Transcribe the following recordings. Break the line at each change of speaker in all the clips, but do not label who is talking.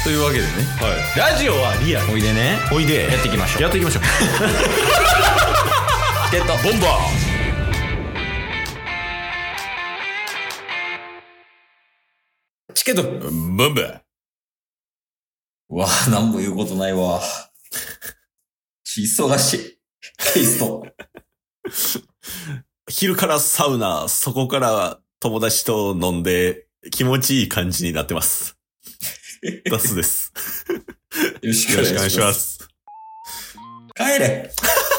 というわけでね、
ラジオはリアル。
おいでね、
おいで。
やっていきましょう。
やっていきましょう。
チケットボンバー。チケットボンバー。わあ、なんも言うことないわ。忙しい。テイスト。
昼からサウナ、そこから友達と飲んで気持ちいい感じになってます。ダスです。
よろしく
よろしくお願いします。
帰れ。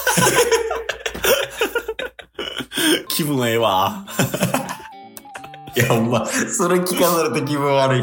気分ええわ。
いや、ほんま、それ聞かされて気分悪い。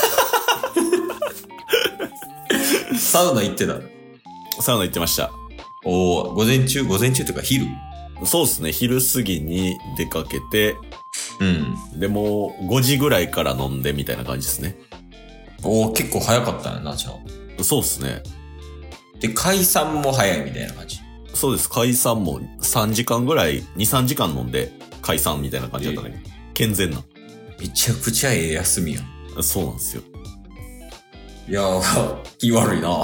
サウナ行ってた。
サウナ行ってました。
おー、午前中とか昼？
そうですね、昼過ぎに出かけて、
うん。
でも5時ぐらいから飲んでみたいな感じですね。
おー、結構早かったんやな、じゃあ。
そうですね。
で、解散も早いみたいな感じ。
そうです。解散も3時間ぐらい、2、3時間飲んで解散みたいな感じだったね。健全な。
めちゃくちゃええ休みやん。
そうなんですよ。
いやー、気悪いな。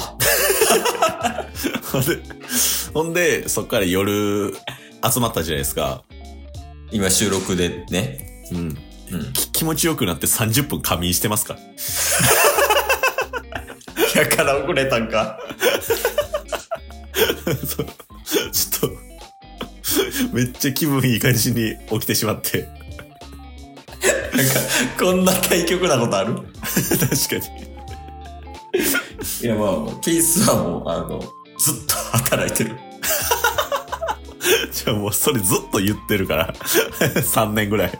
ほんで、そっから夜集まったじゃないですか。
今収録でね。
うん。
うん。
気持ちよくなって30分仮眠してますから。
やから遅れたんか。
そうちょっと、めっちゃ気分いい感じに起きてしまって。
なんか、こんな対極なことある？
確かに。
いや、まあ、ケースはもう、ずっと働いてる。
じゃあもうそれずっと言ってるから。3年ぐらい。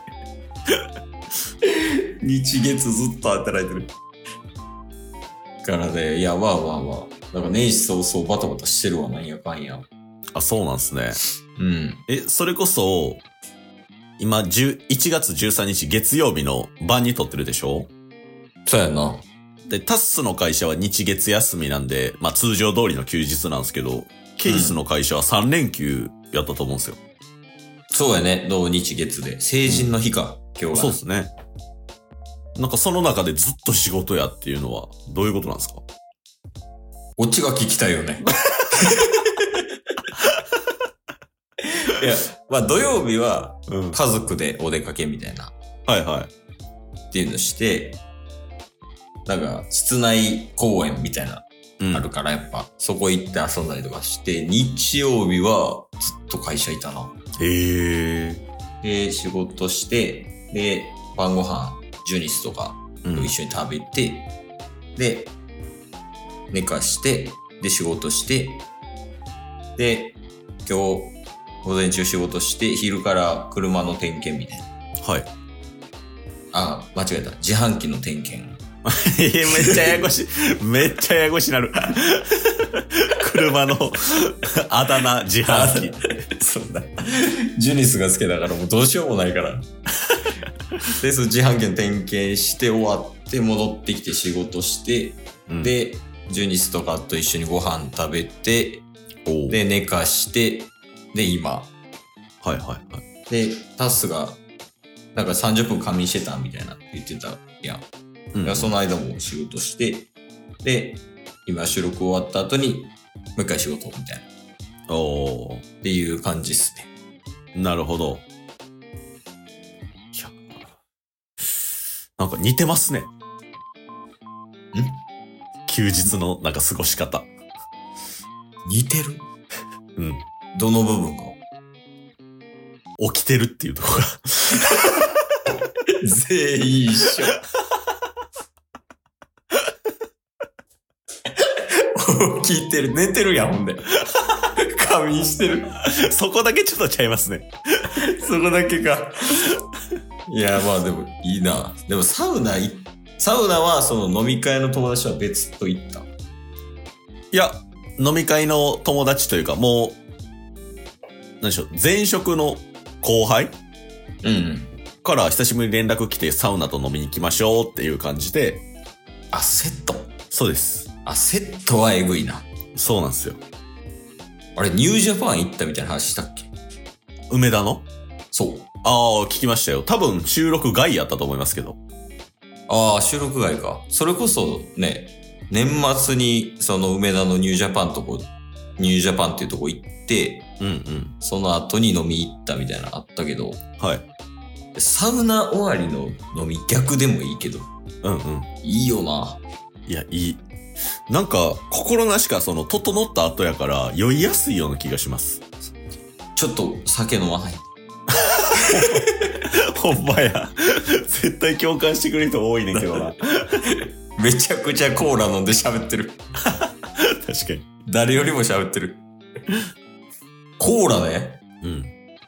日月ずっと働いてる。からね、いや、まあ。なんか年始早々バタバタしてるわ、なんやかんや。
あ、そうなんですね。
うん。
それこそ、今、1月13日月曜日の晩に撮ってるでしょ？
そうやな。
で、タッスの会社は日月休みなんで、まあ通常通りの休日なんですけど、ケイスの会社は3連休やったと思うんですよ。
そうやね、土日月で。成人の日か、今日は。
そうですね。なんかその中でずっと仕事やっていうのはどういうことなんですか？
オチが聞きたいよね。いや、まあ土曜日は
うん。
家族でお出かけみたいな
はいはい。
っていうのして、なんか室内公園みたいな
うん。
あるからやっぱそこ行って遊んだりとかして、日曜日はずっと会社いたな。
へえ。
で、仕事して、で、晩ご飯、ジュニスとかと一緒に食べて、で、寝かして、で、仕事して、で、今日、午前中仕事して、昼から車の点検みたいな。
はい。
あ、間違えた。自販機の点検。
めっちゃややこしい。めっちゃややこしなる。車のあだ名自販機。
そんな。ジュニスが好きだからもうどうしようもないから。で、その自販機の点検して終わって戻ってきて仕事して、
うん、
で、ジュニスとかと一緒にご飯食べて、
お
で、寝かして、で、今。
はいはいはい。
で、タスが、なんか30分仮眠してたみたいな言ってたやん。
うん、
いやその間も仕事して、で、今収録終わった後に、もう一回仕事みたいな。
お
っていう感じっすね。
なるほど。いや、なんか似てますね。休日のなんか過ごし方。
似てる？
うん。
どの部分か。
起きてるっていうところが。
全員一緒。起きてる。寝てるやん、ほんで。仮眠してる。
そこだけちょっとちゃいますね。
そこだけか。いや、まあでもいいな。でもサウナはその飲み会の友達は別と言った。
いや、飲み会の友達というか、もう、何でしょう、前職の後輩
うん。
から久しぶりに連絡来てサウナと飲みに行きましょうっていう感じで。
あ、セット。
そうです。
あ、セットはえぐいな。
そうなんですよ。
あれ、ニュージャパン行ったみたいな話したっけ？
梅田の？
そう。
ああ、聞きましたよ。多分収録外やったと思いますけど。
ああ、収録外か。それこそね、 年末にその梅田のニュージャパンっていうとこ行って、
うんうん。
その後に飲み行ったみたいなのあったけど、
はい。
サウナ終わりの飲み逆でもいいけど、
うんうん。
いいよな。
いや、いい。なんか、心なしか整った後やから酔いやすいような気がします。
ちょっと酒飲まない。
ほんまや。絶対共感してくれる人多いねんけどな。
めちゃくちゃコーラ飲んで喋ってる。
確かに。
誰よりも喋ってる。コーラね。
うん。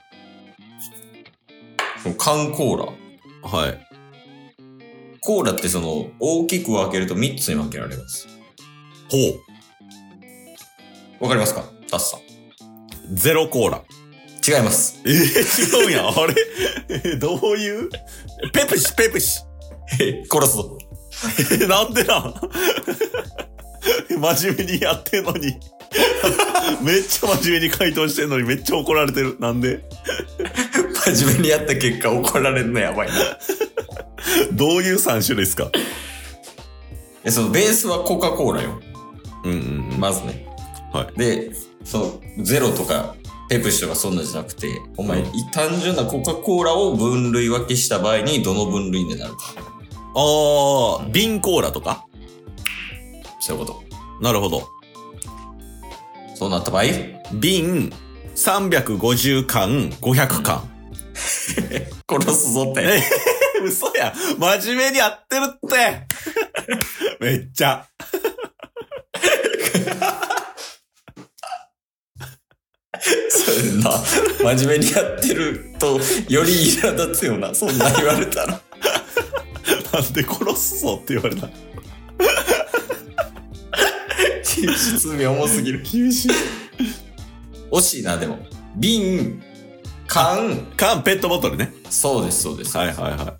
缶コーラ。
はい。
コーラって大きく分けると3つに分けられます。
ほ
う。わかりますか？タスさん。
ゼロコーラ。
違います。
違うんや。あれどういうペプシ
殺すぞ。
なんでなん真面目にやってんのに。めっちゃ真面目に回答してんのにめっちゃ怒られてる。なんで
真面目にやった結果怒られるのやばいな。
どういう3種類ですか？
ベースはコカ・コーラよ。
うんうんうん。
まずね。
はい。
で、ゼロとか、ペプシとかそんなんじゃなくて、お前、単純なコカ・コーラを分類分けした場合にどの分類になるか。
瓶コーラとか？
そういうこと。
なるほど。
そうなった場合？
瓶、350缶、500缶。
殺すぞって。
嘘や。真面目にやってるって。めっちゃ。
そうな。真面目にやってると、より苛立つよな。そんな言われたら。
なんで殺すぞって言われた。
実名重すぎる。
厳しい。
惜しいな、でも。瓶、缶、
ペットボトルね。
そうです、そうです。
はいはいはい。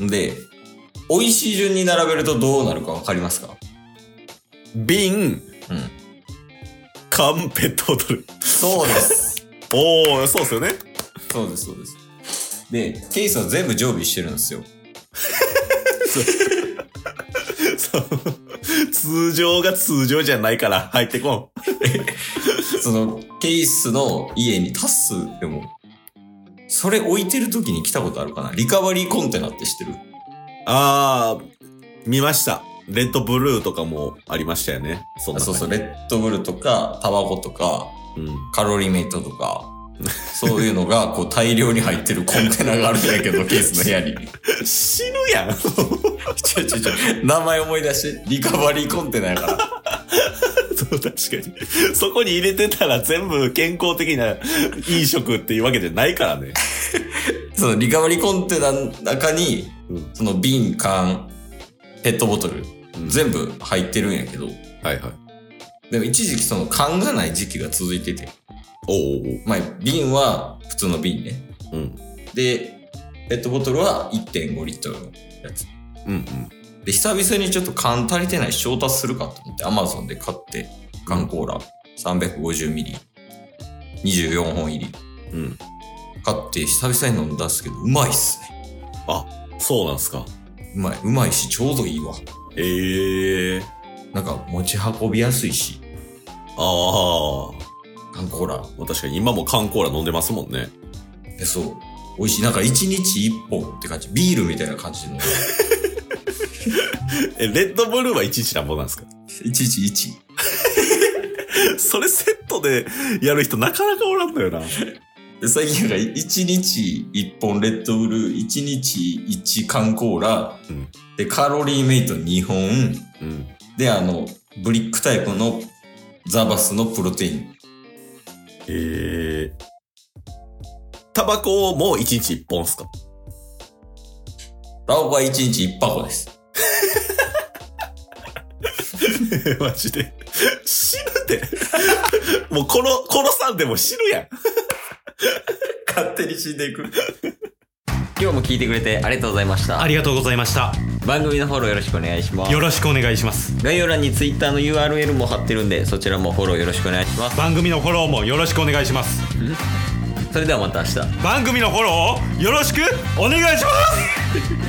で、美味しい順に並べるとどうなるかわかりますか？
瓶、
うん。
缶、ペットボトル。
そうです。
おー、そうですよね。
そうです、そうです。で、ケースは全部常備してるんですよ。
そう通常が通常じゃないから入ってこん。
ケースの家にタスでも、それ置いてる時に来たことあるかな？リカバリーコンテナって知ってる？
見ました。レッドブルーとかもありましたよね。
そうそう、レッドブルーとか、タバコとか、カロリーメイトとか、そういうのがこう大量に入ってるコンテナがあるんやけど、ケースの部屋に。
死ぬやん。
名前思い出して、リカバリーコンテナやから。
そう、確かに。そこに入れてたら全部健康的な飲食っていうわけじゃないからね。
リカバリーコンテナの中に、瓶、缶、ペットボトル、全部入ってるんやけど。
はいはい。
でも一時期缶がない時期が続いてて。
まあ、
瓶は普通の瓶ね。
うん。
で、ペットボトルは 1.5 リットルのやつ。
うんうん。
で、久々にちょっと缶足りてないし調達するかと思って Amazon で買って、缶コーラ 350ml、24本入り。
うん。
買って久々に飲んだんすけど、うまいっすね。
あ、そうなんすか。
うまいし、ちょうどいいわ。なんか持ち運びやすいし。缶コーラ。
確かに今も缶コーラ飲んでますもんね。
そう。美味しい。なんか1日1本って感じ。ビールみたいな感じの。
レッドブルーは1日何本なんですか？
1日1。
それセットでやる人なかなかおらんのよな。
最近が1日1本レッドブルー、1日1缶コーラ、で、カロリーメイト2本、で、ブリックタイプのザバスのプロテイン。
タバコも1日1本っすか？
タバコは1日1箱です。
マジで。死ぬって。もう殺さんでも死ぬやん。
勝手に死んでいく。今日も聞いてくれてありがとうございました。
ありがとうございました。
番組のフォローよろしくお願いします。
よろしくお願いします。
概要欄に Twitter の URL も貼ってるんで、そちらもフォローよろしくお願いします。
番組のフォローもよろしくお願いします。
それではまた明日。
番組のフォローをよろしくお願いします。